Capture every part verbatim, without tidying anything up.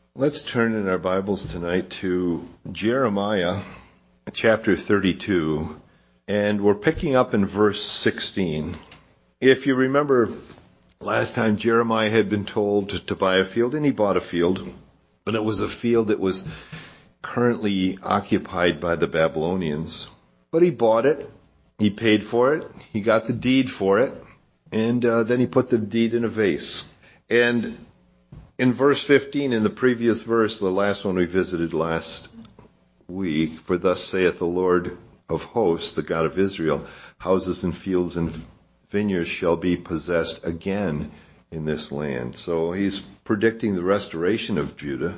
Let's turn in our Bibles tonight to Jeremiah chapter thirty-two, and we're picking up in verse sixteen. If you remember, last time Jeremiah had been told to, to buy a field, and he bought a field, but it was a field that was currently occupied by the Babylonians. But he bought it, he paid for it, he got the deed for it, and uh, then he put the deed in a vase. And in verse fifteen, in the previous verse, the last one we visited last week, for thus saith the Lord of hosts, the God of Israel, houses and fields and vineyards shall be possessed again in this land. So he's predicting the restoration of Judah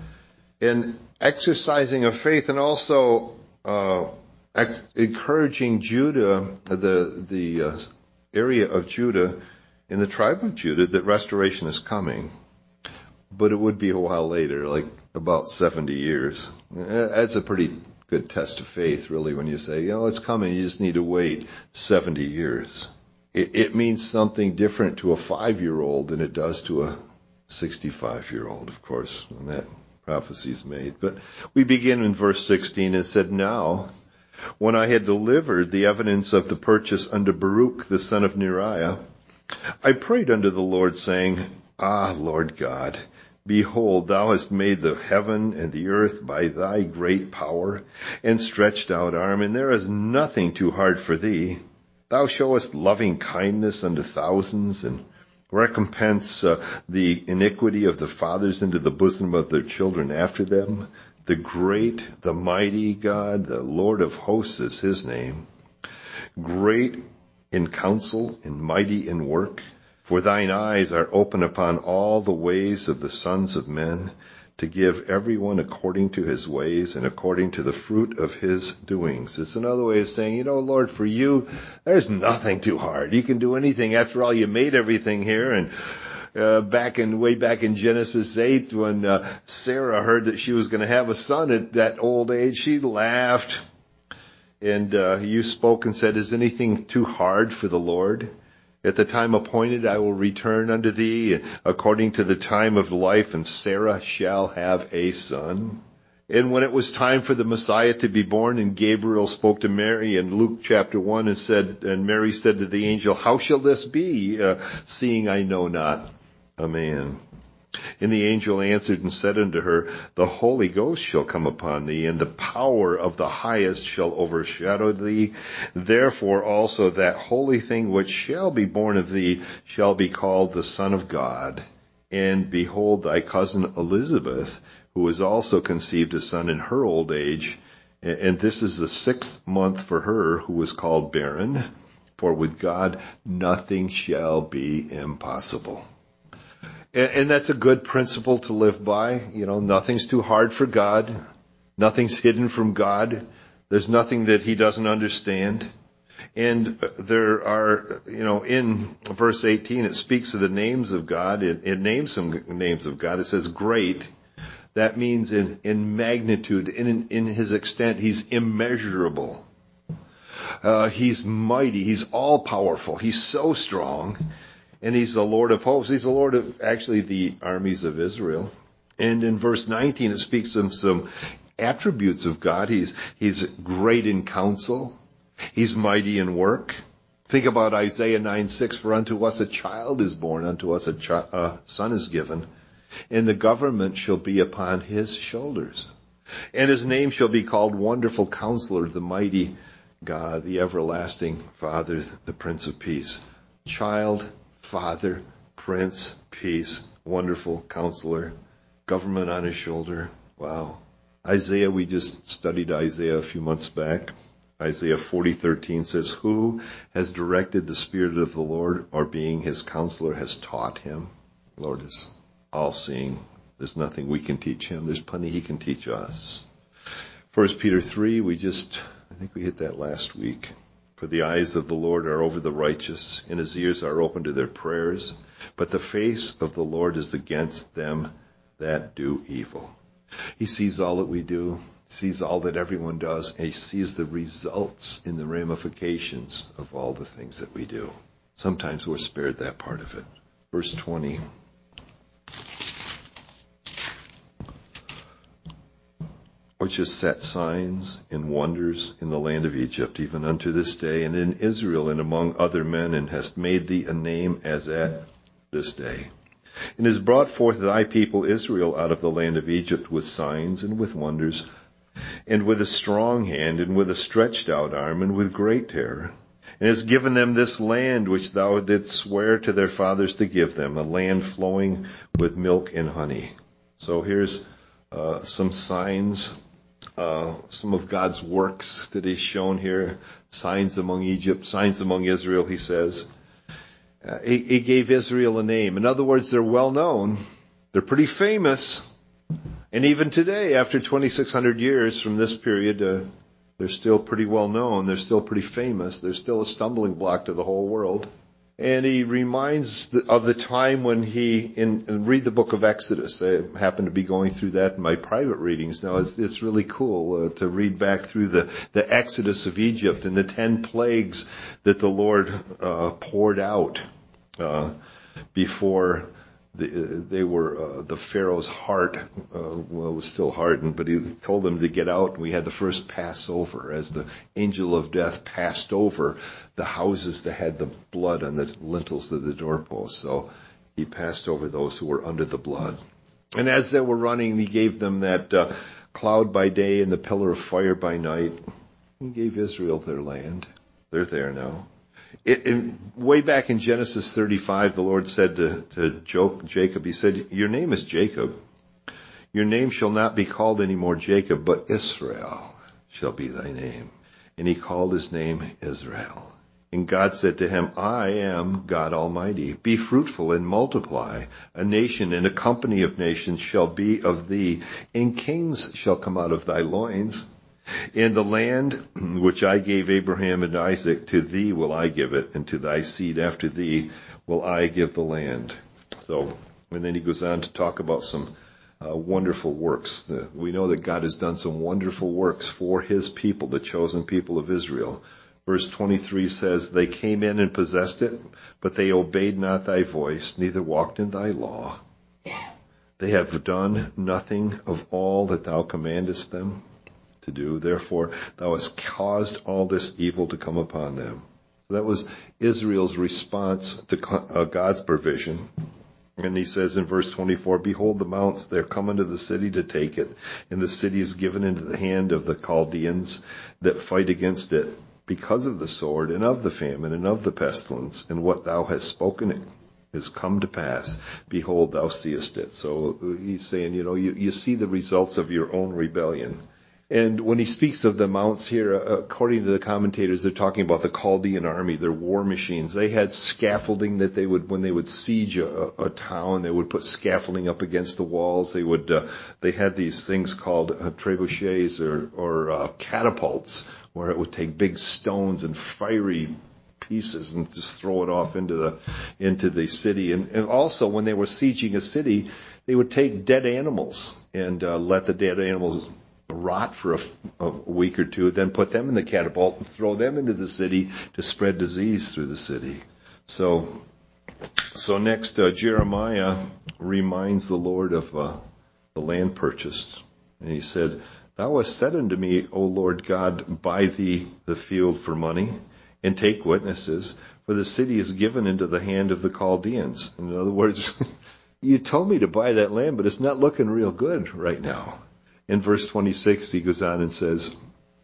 and exercising of faith, and also uh, ex- encouraging Judah, the the uh, area of Judah, in the tribe of Judah, that restoration is coming. But it would be a while later, like about seventy years. That's a pretty good test of faith, really, when you say, you know, it's coming, you just need to wait seventy years. It, it means something different to a five-year-old than it does to a sixty-five-year-old, of course, when that prophecy is made. But we begin in verse sixteen. It said, Now, when I had delivered the evidence of the purchase unto Baruch the son of Neriah, I prayed unto the Lord, saying, Ah, Lord God, behold, thou hast made the heaven and the earth by thy great power and stretched out arm, and there is nothing too hard for thee. Thou showest loving kindness unto thousands, and recompense uh, the iniquity of the fathers into the bosom of their children after them. The great, the mighty God, the Lord of hosts is his name. Great in counsel and mighty in work. For thine eyes are open upon all the ways of the sons of men, to give everyone according to his ways and according to the fruit of his doings. It's another way of saying, you know, Lord, for you, there's nothing too hard. You can do anything. After all, you made everything here. And uh, back in way back in Genesis eight, when uh, Sarah heard that she was going to have a son at that old age, she laughed. And uh, you spoke and said, is anything too hard for the Lord? At the time appointed, I will return unto thee according to the time of life, and Sarah shall have a son. And when it was time for the Messiah to be born, and Gabriel spoke to Mary in Luke chapter one and said, and Mary said to the angel, how shall this be, uh, seeing I know not a man? And the angel answered and said unto her, the Holy Ghost shall come upon thee, and the power of the highest shall overshadow thee. Therefore also that holy thing which shall be born of thee shall be called the Son of God. And behold, thy cousin Elizabeth, who has also conceived a son in her old age, and this is the sixth month for her who was called barren, for with God nothing shall be impossible. And that's a good principle to live by. You know, nothing's too hard for God. Nothing's hidden from God. There's nothing that he doesn't understand. And there are, you know, in verse eighteen, it speaks of the names of God. It, it names some names of God. It says great. That means in, in magnitude, in, in his extent, he's immeasurable. Uh, he's mighty. He's all powerful. He's so strong. And he's the Lord of hosts. He's the Lord of actually the armies of Israel. And in verse nineteen, it speaks of some attributes of God. He's, he's great in counsel. He's mighty in work. Think about Isaiah nine six, for unto us a child is born, unto us a chi- uh, son is given, and the government shall be upon his shoulders. And his name shall be called Wonderful Counselor, the Mighty God, the Everlasting Father, the Prince of Peace. Child, Father, Prince, Peace, Wonderful Counselor, government on his shoulder. Wow. Isaiah, we just studied Isaiah a few months back. Isaiah forty thirteen says, who has directed the Spirit of the Lord, or being his counselor has taught him? The Lord is all-seeing. There's nothing we can teach him. There's plenty he can teach us. First Peter three, we just, I think we hit that last week. For the eyes of the Lord are over the righteous, and his ears are open to their prayers. But the face of the Lord is against them that do evil. He sees all that we do, sees all that everyone does, and he sees the results in the ramifications of all the things that we do. Sometimes we're spared that part of it. Verse twenty. which has set signs and wonders in the land of Egypt, even unto this day, and in Israel and among other men, and hast made thee a name as at this day. And has brought forth thy people Israel out of the land of Egypt with signs and with wonders, and with a strong hand, and with a stretched out arm, and with great terror. And has given them this land which thou didst swear to their fathers to give them, a land flowing with milk and honey. So here's uh, some signs, uh, some of God's works that he's shown here. Signs among Egypt, signs among Israel, he says. Uh, he, he gave Israel a name. In other words, they're well known. They're pretty famous. And even today, after twenty-six hundred years from this period, uh, they're still pretty well known. They're still pretty famous. They're still a stumbling block to the whole world. And he reminds the, of the time when he, in, in read the book of Exodus. I happen to be going through that in my private readings now. It's, it's really cool uh, to read back through the, the Exodus of Egypt and the ten plagues that the Lord uh, poured out uh, before the, they were, uh, the Pharaoh's heart, uh, well, it was still hardened, but he told them to get out. And we had the first Passover as the angel of death passed over the houses that had the blood on the lintels of the doorposts. So he passed over those who were under the blood. And as they were running, he gave them that uh, cloud by day and the pillar of fire by night. He gave Israel their land. They're there now. It, in, way back in Genesis thirty-five, the Lord said to, to Jacob, he said, your name is Jacob. Your name shall not be called any more Jacob, but Israel shall be thy name. And he called his name Israel. And God said to him, I am God Almighty. Be fruitful and multiply. A nation and a company of nations shall be of thee, and kings shall come out of thy loins. In the land which I gave Abraham and Isaac, to thee will I give it, and to thy seed after thee will I give the land. So, and then he goes on to talk about some uh, wonderful works. Uh, we know that God has done some wonderful works for his people, the chosen people of Israel. Verse twenty-three says, they came in and possessed it, but they obeyed not thy voice, neither walked in thy law. They have done nothing of all that thou commandest them to do. Therefore, thou hast caused all this evil to come upon them. So that was Israel's response to uh, God's provision. And he says in verse twenty-four, behold, the mounts, they're coming to the city to take it, and the city is given into the hand of the Chaldeans that fight against it because of the sword and of the famine and of the pestilence, and what thou hast spoken has come to pass. Behold, thou seest it. So he's saying, you know, you, you see the results of your own rebellion. And when he speaks of the mounts here, according to the commentators, they're talking about the Chaldean army, their war machines. They had scaffolding that they would, when they would siege a, a town, they would put scaffolding up against the walls. They would, uh, they had these things called uh, trebuchets or, or uh, catapults, where it would take big stones and fiery pieces and just throw it off into the into the city. And, and also, when they were sieging a city, they would take dead animals and uh, let the dead animals rot for a, a week or two, then put them in the catapult and throw them into the city to spread disease through the city. So, so next, uh, Jeremiah reminds the Lord of uh, the land purchased. And he said, thou hast said unto me, O Lord God, buy thee the field for money, and take witnesses, for the city is given into the hand of the Chaldeans. In other words, you told me to buy that land, but it's not looking real good right now. In verse twenty-six, he goes on and says,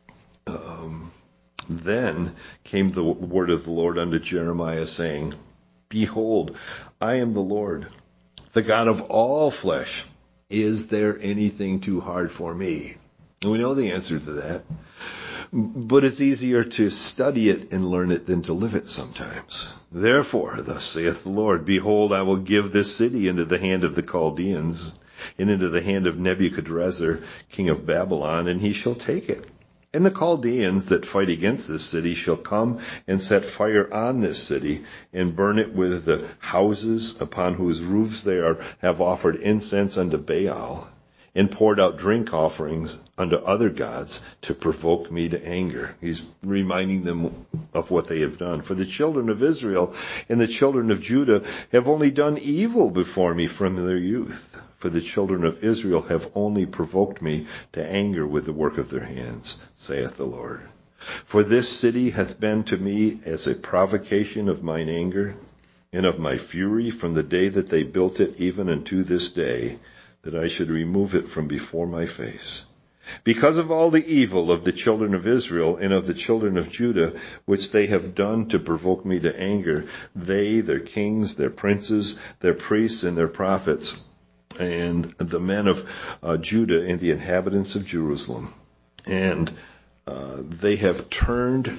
um, then came the word of the Lord unto Jeremiah, saying, behold, I am the Lord, the God of all flesh. Is there anything too hard for me? And we know the answer to that. But it's easier to study it and learn it than to live it sometimes. Therefore, thus saith the Lord, behold, I will give this city into the hand of the Chaldeans, and into the hand of Nebuchadrezzar, king of Babylon, and he shall take it. And the Chaldeans that fight against this city shall come and set fire on this city, and burn it with the houses upon whose roofs they are, have offered incense unto Baal, and poured out drink offerings unto other gods to provoke me to anger. He's reminding them of what they have done. For the children of Israel and the children of Judah have only done evil before me from their youth. for the children of Israel have only provoked me to anger with the work of their hands, saith the Lord. For this city hath been to me as a provocation of mine anger, and of my fury from the day that they built it even unto this day, that I should remove it from before my face. Because of all the evil of the children of Israel and of the children of Judah, which they have done to provoke me to anger, they, their kings, their princes, their priests, and their prophets, and the men of uh, Judah and the inhabitants of Jerusalem. And uh, they have turned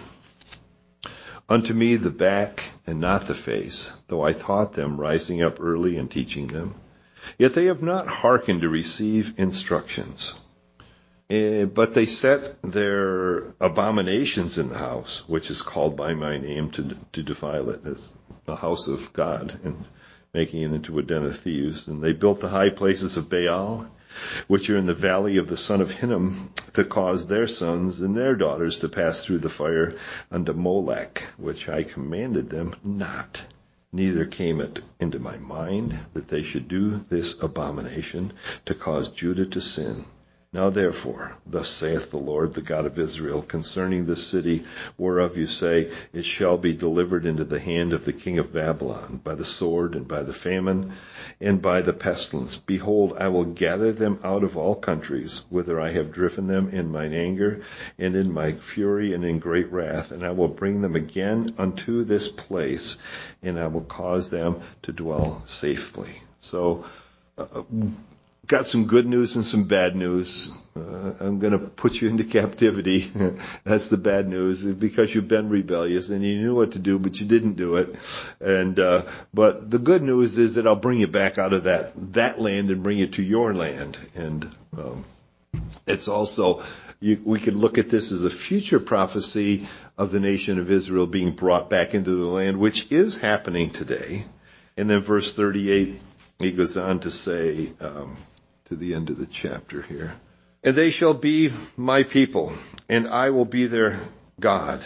unto me the back and not the face, though I taught them, rising up early and teaching them. Yet they have not hearkened to receive instructions. Uh, but they set their abominations in the house, which is called by my name, to to defile it, as the house of God, and making it into a den of thieves. And they built the high places of Baal, which are in the valley of the son of Hinnom, to cause their sons and their daughters to pass through the fire unto Molech, which I commanded them not. Neither came it into my mind that they should do this abomination, to cause Judah to sin. Now therefore, thus saith the Lord, the God of Israel, concerning this city, whereof you say, it shall be delivered into the hand of the king of Babylon, by the sword, and by the famine, and by the pestilence. Behold, I will gather them out of all countries, whither I have driven them in mine anger, and in my fury, and in great wrath, and I will bring them again unto this place, and I will cause them to dwell safely. So, uh, got some good news and some bad news. Uh, I'm going to put you into captivity. That's the bad news, because you've been rebellious and you knew what to do, but you didn't do it. And uh, but the good news is that I'll bring you back out of that that land and bring you to your land. And um, it's also, you, we could look at this as a future prophecy of the nation of Israel being brought back into the land, which is happening today. And then verse thirty-eight, he goes on to say, um, to the end of the chapter here, and they shall be my people, and I will be their God,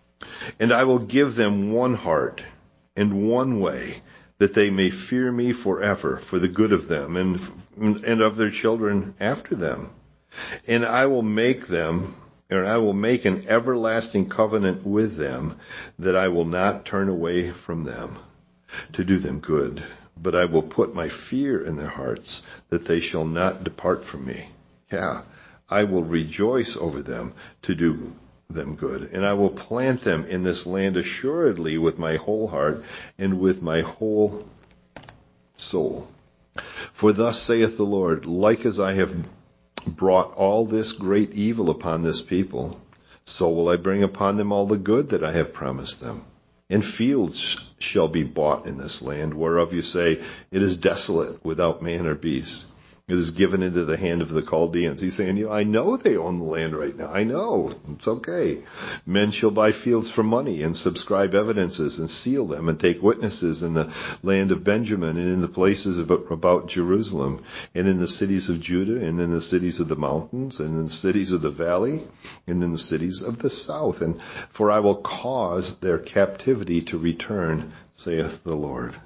and I will give them one heart and one way, that they may fear me forever, for the good of them and and of their children after them. And I will make them, or I will make an everlasting covenant with them, that I will not turn away from them to do them good. But I will put my fear in their hearts, that they shall not depart from me. Yeah, I will rejoice over them to do them good. And I will plant them in this land assuredly with my whole heart and with my whole soul. For thus saith the Lord, like as I have brought all this great evil upon this people, so will I bring upon them all the good that I have promised them. And fields shall be bought in this land, whereof you say, it is desolate, without man or beast. It is given into the hand of the Chaldeans. He's saying, you know, I know they own the land right now. I know. It's okay. Men shall buy fields for money, and subscribe evidences, and seal them, and take witnesses in the land of Benjamin, and in the places about, about Jerusalem, and in the cities of Judah, and in the cities of the mountains, and in the cities of the valley, and in the cities of the south. And for I will cause their captivity to return, saith the Lord.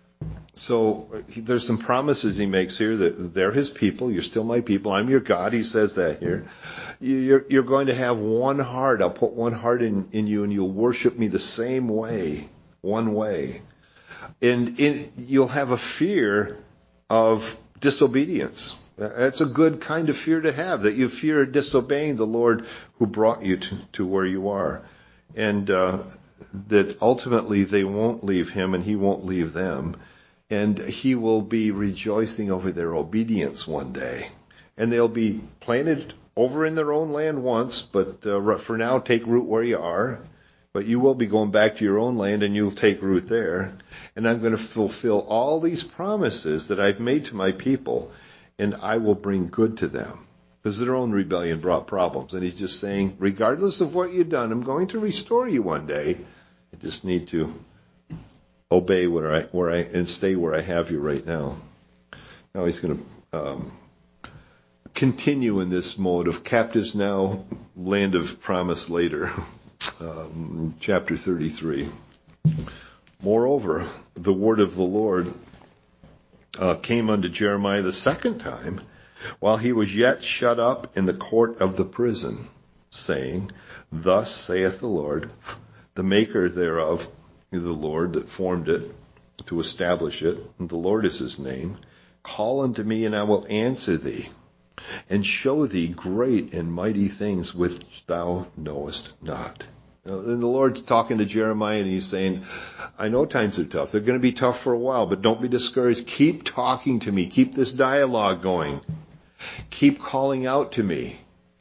So there's some promises he makes here that they're his people. You're still my people. I'm your God. He says that here. You're, you're going to have one heart. I'll put one heart in, in you, and you'll worship me the same way, one way. And in, you'll have a fear of disobedience. That's a good kind of fear to have, that you fear disobeying the Lord who brought you to, to where you are. And uh, that ultimately they won't leave him, and he won't leave them. And he will be rejoicing over their obedience one day. And they'll be planted over in their own land once, but uh, for now, take root where you are. But you will be going back to your own land, and you'll take root there. And I'm going to fulfill all these promises that I've made to my people, and I will bring good to them. Because their own rebellion brought problems. And he's just saying, regardless of what you've done, I'm going to restore you one day. You just need to obey where I, where I, and stay where I have you right now. Now he's going to um, continue in this mode of captives now, land of promise later. Um, chapter thirty-three. Moreover, the word of the Lord uh, came unto Jeremiah the second time, while he was yet shut up in the court of the prison, saying, Thus saith the Lord, the maker thereof, the Lord that formed it, to establish it, and the Lord is his name. Call unto me, and I will answer thee, and show thee great and mighty things which thou knowest not. And the Lord's talking to Jeremiah, and he's saying, I know times are tough. They're going to be tough for a while, but don't be discouraged. Keep talking to me. Keep this dialogue going. Keep calling out to me.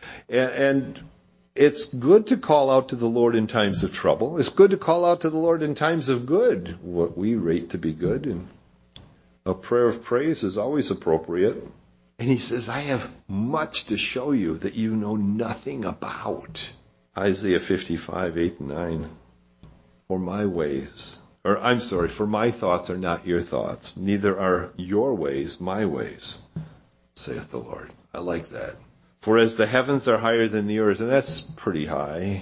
And it's good to call out to the Lord in times of trouble. It's good to call out to the Lord in times of good, what we rate to be good. And a prayer of praise is always appropriate. And he says, I have much to show you that you know nothing about. Isaiah fifty-five, eight and nine. For my ways, or I'm sorry, for my thoughts are not your thoughts, neither are your ways my ways, saith the Lord. I like that. For as the heavens are higher than the earth, and that's pretty high,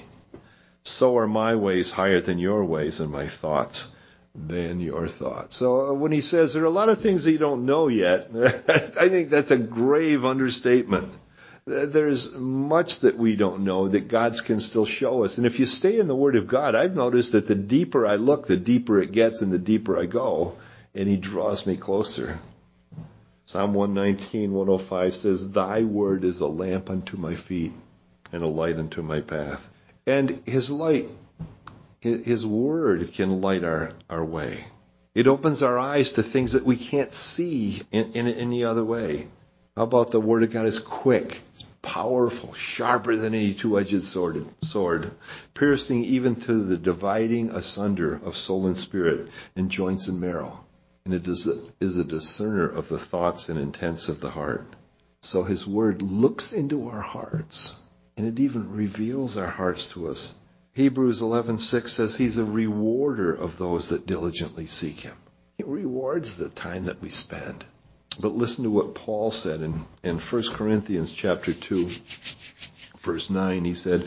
so are my ways higher than your ways, and my thoughts than your thoughts. So when he says there are a lot of things that you don't know yet, I think that's a grave understatement. There's much that we don't know that God can still show us. And if you stay in the Word of God, I've noticed that the deeper I look, the deeper it gets and the deeper I go, and he draws me closer. Psalm one nineteen, one oh five says, Thy word is a lamp unto my feet and a light unto my path. And his light, his word can light our, our way. It opens our eyes to things that we can't see in, in any other way. How about the word of God is quick, it's powerful, sharper than any two-edged sword, sword, piercing even to the dividing asunder of soul and spirit and joints and marrow. And it is a, is a discerner of the thoughts and intents of the heart. So his word looks into our hearts, and it even reveals our hearts to us. Hebrews eleven six says he's a rewarder of those that diligently seek him. He rewards the time that we spend. But listen to what Paul said in, in First Corinthians chapter two, verse nine. He said,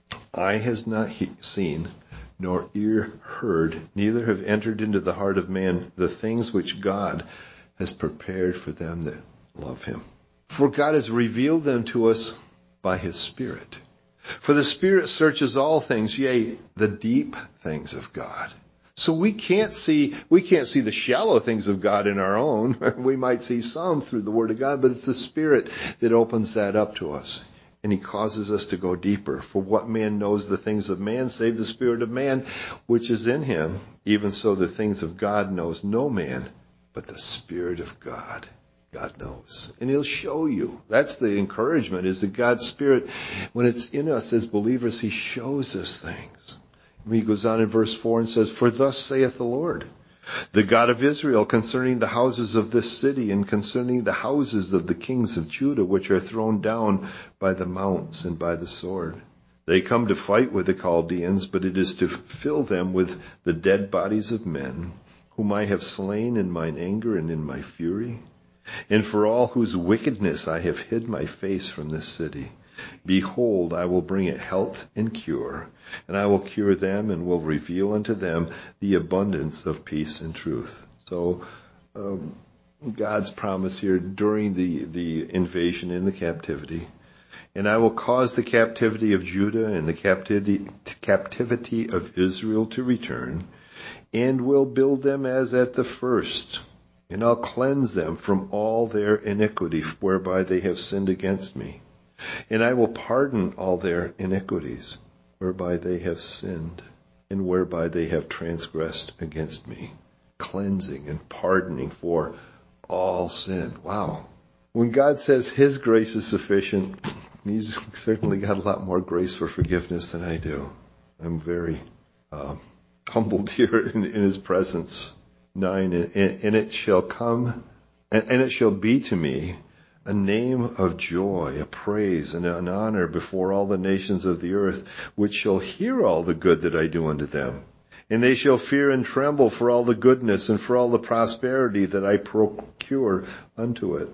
Eye has not he seen, nor ear heard, neither have entered into the heart of man the things which God has prepared for them that love him. For God has revealed them to us by his Spirit. For the Spirit searches all things, yea, the deep things of God. So we can't see, we can't see the shallow things of God in our own. We might see some through the Word of God, but it's the Spirit that opens that up to us. And he causes us to go deeper. For what man knows the things of man, save the spirit of man, which is in him? Even so the things of God knows no man, but the Spirit of God. God knows. And he'll show you. That's the encouragement, is that God's Spirit, when it's in us as believers, he shows us things. He goes on in verse four and says, For thus saith the Lord, the God of Israel, concerning the houses of this city, and concerning the houses of the kings of Judah, which are thrown down by the mounts and by the sword. They come to fight with the Chaldeans, but it is to fill them with the dead bodies of men, whom I have slain in mine anger and in my fury, and for all whose wickedness I have hid my face from this city. Behold, I will bring it health and cure, and I will cure them and will reveal unto them the abundance of peace and truth. So um, God's promise here during the, the invasion in the captivity. And I will cause the captivity of Judah and the captivity, captivity of Israel to return, and will build them as at the first. And I'll cleanse them from all their iniquity whereby they have sinned against me. And I will pardon all their iniquities, whereby they have sinned, and whereby they have transgressed against me. Cleansing and pardoning for all sin. Wow. When God says his grace is sufficient, he's certainly got a lot more grace for forgiveness than I do. I'm very uh, humbled here in, in his presence. Nine, and, and it shall come, and, and it shall be to me a name of joy, a praise, and an honor before all the nations of the earth, which shall hear all the good that I do unto them. And they shall fear and tremble for all the goodness and for all the prosperity that I procure unto it.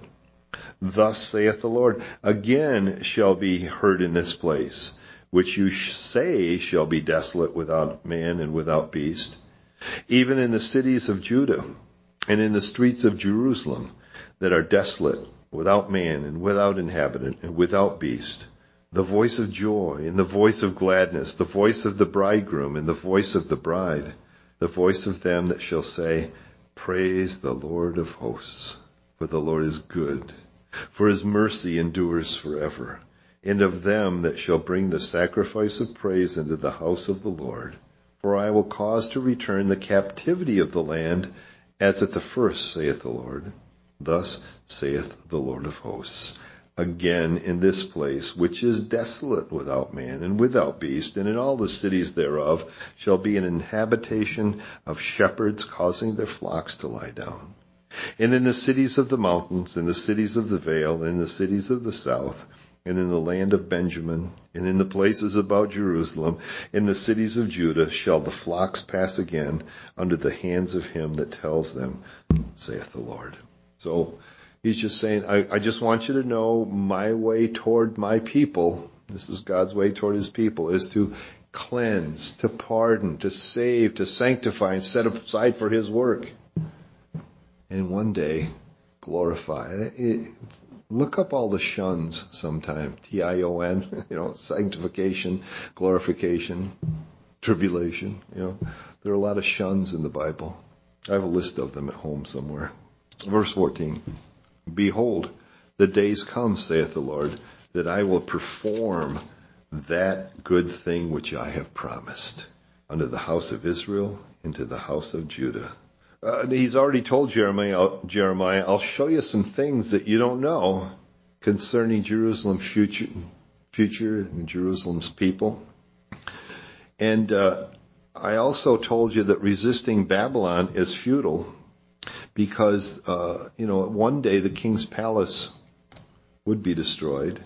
Thus saith the Lord, again shall be heard in this place, which you say shall be desolate without man and without beast, even in the cities of Judah. and in the streets of Jerusalem that are desolate, without man and without inhabitant and without beast, the voice of joy and the voice of gladness, the voice of the bridegroom and the voice of the bride, the voice of them that shall say, Praise the Lord of hosts, for the Lord is good, for his mercy endures forever. And of them that shall bring the sacrifice of praise into the house of the Lord. For I will cause to return the captivity of the land as at the first, saith the Lord. Thus saith the Lord of hosts. Again in this place, which is desolate without man and without beast, and in all the cities thereof, shall be an habitation of shepherds causing their flocks to lie down. And in the cities of the mountains, in the cities of the vale, and in the cities of the south, and in the land of Benjamin, and in the places about Jerusalem, in the cities of Judah, shall the flocks pass again under the hands of him that tells them, saith the Lord. So he's just saying, I, I just want you to know my way toward my people, this is God's way toward his people, is to cleanse, to pardon, to save, to sanctify, and set aside for his work. And one day, glorify. It, Look up all the shuns sometime. T I O N, you know, sanctification, glorification, tribulation, you know. There are a lot of shuns in the Bible. I have a list of them at home somewhere. Verse fourteen. Behold, the days come, saith the Lord, that I will perform that good thing which I have promised unto the house of Israel and to the house of Judah. Uh, he's already told Jeremiah, Jeremiah, I'll show you some things that you don't know concerning Jerusalem's future, future and Jerusalem's people. And uh, I also told you that resisting Babylon is futile because, uh, you know, one day the king's palace would be destroyed.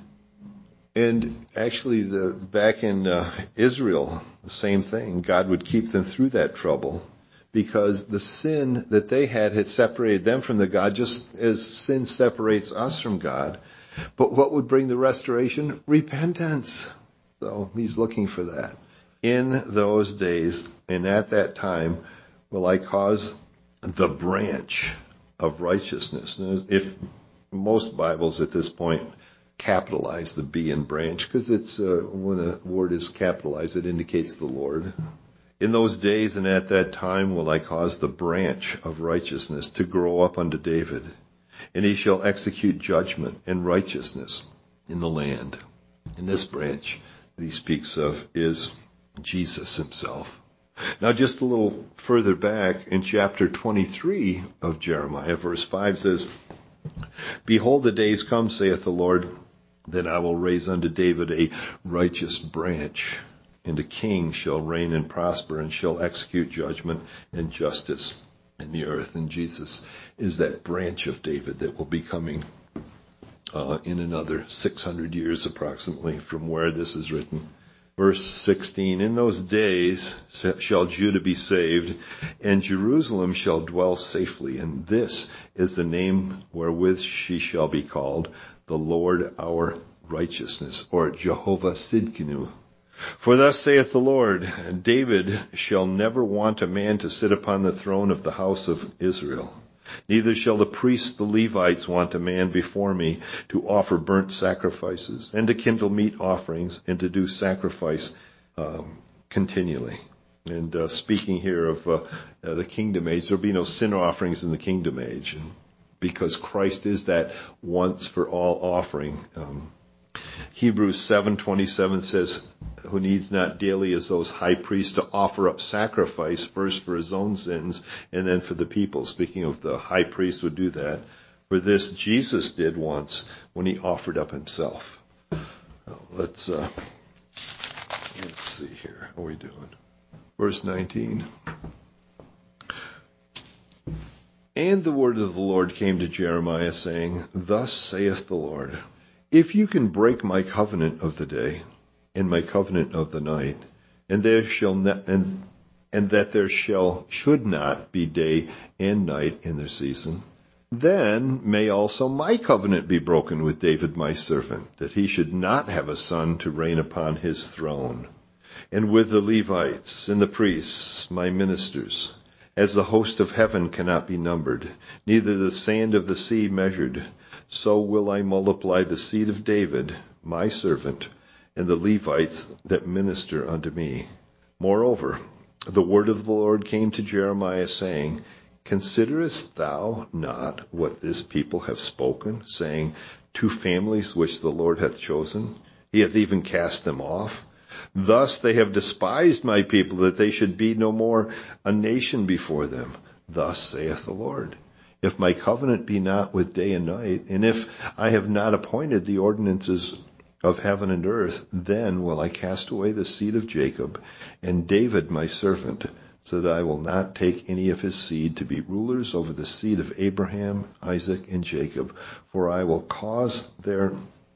And actually, the back in uh, Israel, the same thing. God would keep them through that trouble. Because the sin that they had had separated them from the God, just as sin separates us from God. But what would bring the restoration? Repentance. So he's looking for that. In those days, and at that time, will I cause the branch of righteousness. If most Bibles at this point capitalize the B in branch, because it's uh, when a word is capitalized, it indicates the Lord. In those days and at that time will I cause the branch of righteousness to grow up unto David, and he shall execute judgment and righteousness in the land. And this branch that he speaks of is Jesus himself. Now just a little further back in chapter twenty-three of Jeremiah, verse five says, Behold, the days come, saith the Lord, that I will raise unto David a righteous branch, and a king shall reign and prosper and shall execute judgment and justice in the earth. And Jesus is that branch of David that will be coming uh, in another six hundred years approximately from where this is written. Verse sixteen, In those days shall Judah be saved, and Jerusalem shall dwell safely. And this is the name wherewith she shall be called, the Lord our righteousness, or Jehovah Sidkenu. For thus saith the Lord, David shall never want a man to sit upon the throne of the house of Israel. Neither shall the priests, the Levites, want a man before me to offer burnt sacrifices, and to kindle meat offerings, and to do sacrifice um, continually. And uh, speaking here of uh, uh, the kingdom age, there will be no sin offerings in the kingdom age, and because Christ is that once for all offering. Um, Hebrews seven twenty-seven says, who needs not daily as those high priests to offer up sacrifice first for his own sins and then for the people. Speaking of the high priest would do that. For this Jesus did once when he offered up himself. Well, let's, uh, let's see here. How are we doing? Verse nineteen. And the word of the Lord came to Jeremiah, saying, Thus saith the Lord, if you can break my covenant of the day and my covenant of the night, and there shall not, and and that there shall should not be day and night in their season, then may also my covenant be broken with David my servant, that he should not have a son to reign upon his throne, and with the Levites and the priests my ministers, as the host of heaven cannot be numbered, neither the sand of the sea measured. So will I multiply the seed of David, my servant, and the Levites that minister unto me. Moreover, the word of the Lord came to Jeremiah, saying, Considerest thou not what this people have spoken, saying, Two families which the Lord hath chosen, he hath even cast them off. Thus they have despised my people, that they should be no more a nation before them. Thus saith the Lord, if my covenant be not with day and night, and if I have not appointed the ordinances of heaven and earth, then will I cast away the seed of Jacob and David my servant, so that I will not take any of his seed to be rulers over the seed of Abraham, Isaac, and Jacob, for I will cause their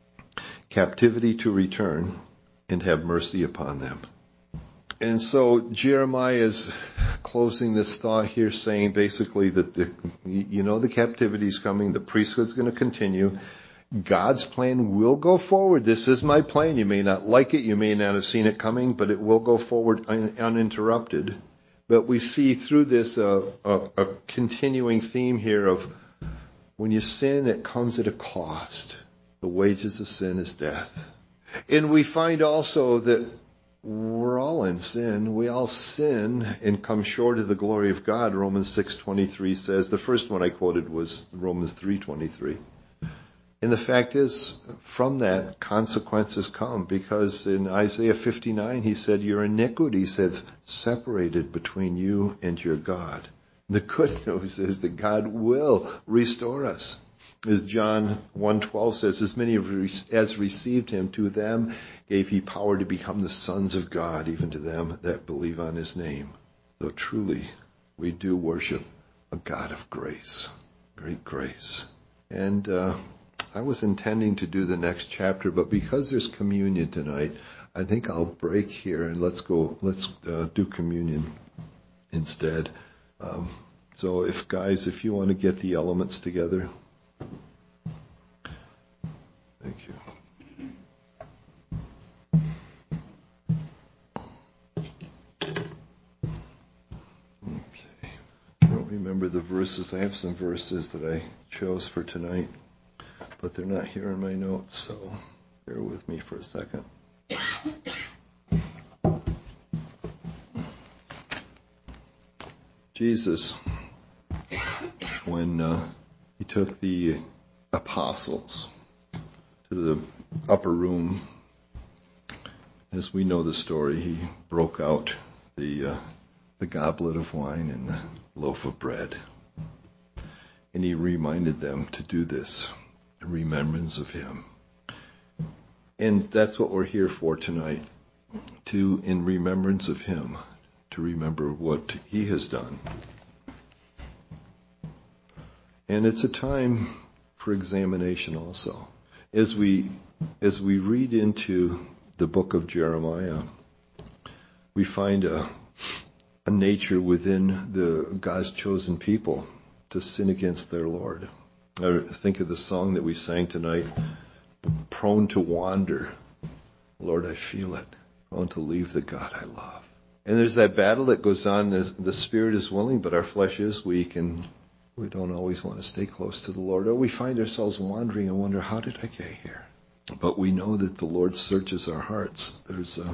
captivity to return and have mercy upon them. And so Jeremiah is closing this thought here, saying basically that the, you know, the captivity is coming, the priesthood's going to continue. God's plan will go forward. This is my plan. You may not like it, you may not have seen it coming, but it will go forward un- uninterrupted. But we see through this uh, a, a continuing theme here of when you sin, it comes at a cost. The wages of sin is death. And we find also that we're all in sin. We all sin and come short of the glory of God. Romans six twenty-three says, the first one I quoted was Romans three twenty-three. And the fact is, from that, consequences come, because in Isaiah fifty-nine, he said, your iniquities have separated between you and your God. The good news is that God will restore us. As John one twelve says, as many as received him, to them gave he power to become the sons of God, even to them that believe on his name. So truly, we do worship a God of grace, great grace. And uh, I was intending to do the next chapter, but because there's communion tonight, I think I'll break here and let's go, let's uh, do communion instead. Um, so if guys, if you want to get the elements together. Thank you. Okay. I don't remember the verses. I have some verses that I chose for tonight, but they're not here in my notes, so bear with me for a second. Jesus, when uh, he took the apostles to the upper room, as we know the story, he broke out the uh, the goblet of wine and the loaf of bread, and he reminded them to do this in remembrance of him. And that's what we're here for tonight, to in remembrance of him, to remember what he has done. And it's a time for examination also. As we as we read into the book of Jeremiah, we find a, a nature within the God's chosen people to sin against their Lord. I think of the song that we sang tonight, prone to wander. Lord, I feel it. Prone to leave the God I love. And there's that battle that goes on. The spirit is willing, but our flesh is weak, and we don't always want to stay close to the Lord, or we find ourselves wandering and wonder, how did I get here? But we know that the Lord searches our hearts. There's a,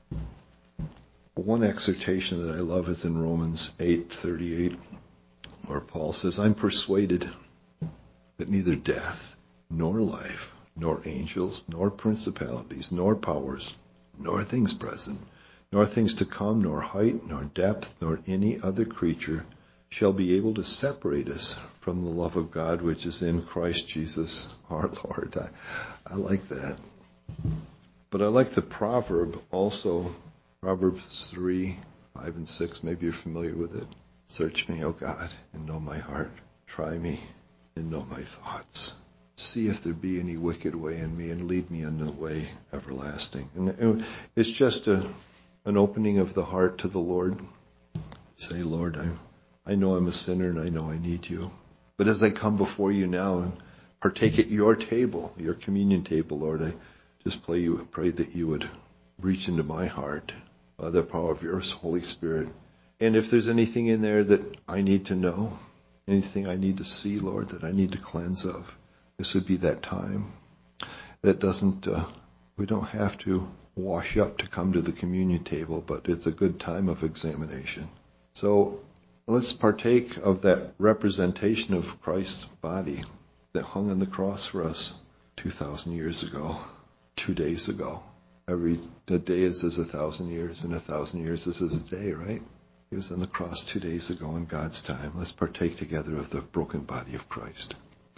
one exhortation that I love is in Romans eight thirty-eight, where Paul says, I'm persuaded that neither death, nor life, nor angels, nor principalities, nor powers, nor things present, nor things to come, nor height, nor depth, nor any other creature shall be able to separate us from the love of God which is in Christ Jesus our Lord. I, I like that. But I like the proverb also, Proverbs three, five, and six. Maybe you're familiar with it. Search me, O God, and know my heart. Try me and know my thoughts. See if there be any wicked way in me, and lead me in the way everlasting. And it's just a, an opening of the heart to the Lord. Say, Lord, I'm I know I'm a sinner and I know I need you. But as I come before you now and partake at your table, your communion table, Lord, I just pray you, pray that you would reach into my heart by the power of your Holy Spirit And if there's anything in there that I need to know, anything I need to see, Lord, that I need to cleanse of, this would be that time. That doesn't, uh, we don't have to wash up to come to the communion table, but it's a good time of examination. So let's partake of that representation of Christ's body that hung on the cross for us two thousand years ago, two days ago. Every a day is as a thousand years, and a thousand years is as a day, right? He was on the cross two days ago in God's time. Let's partake together of the broken body of Christ.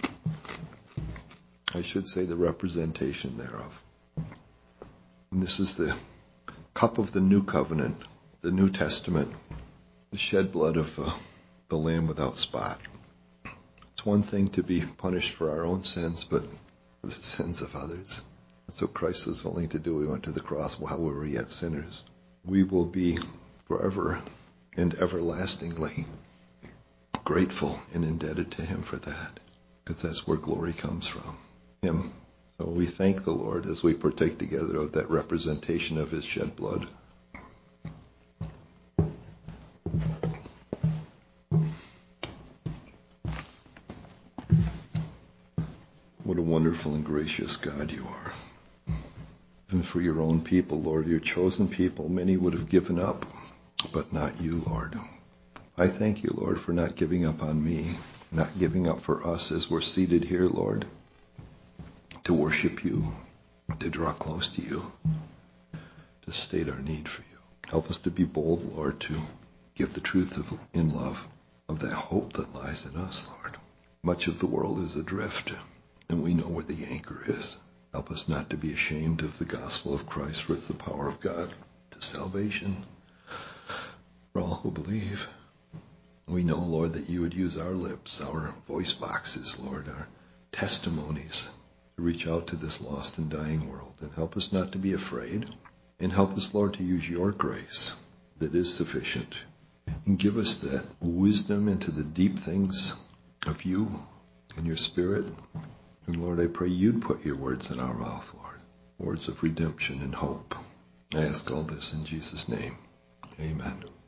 I should say the representation thereof. And this is the cup of the new covenant, the New Testament, the shed blood of uh, the Lamb without spot. It's one thing to be punished for our own sins, but for the sins of others. That's what Christ was willing to do. He went to the cross while we were yet sinners. We will be forever and everlastingly grateful and indebted to him for that, because that's where glory comes from, him. So we thank the Lord as we partake together of that representation of his shed blood. What a wonderful and gracious God you are. Even for your own people, Lord, your chosen people, many would have given up, but not you, Lord. I thank you, Lord, for not giving up on me, not giving up for us as we're seated here, Lord, to worship you, to draw close to you, to state our need for you. Help us to be bold, Lord, to give the truth of, in love of that hope that lies in us, Lord. Much of the world is adrift, and we know where the anchor is. Help us not to be ashamed of the gospel of Christ, for it's the power of God to salvation for all who believe. We know, Lord, that you would use our lips, our voice boxes, Lord, our testimonies, to reach out to this lost and dying world. And help us not to be afraid. And help us, Lord, to use your grace that is sufficient. And give us that wisdom into the deep things of you and your Spirit. And Lord, I pray you'd put your words in our mouth, Lord. Words of redemption and hope. I ask all this in Jesus' name. Amen.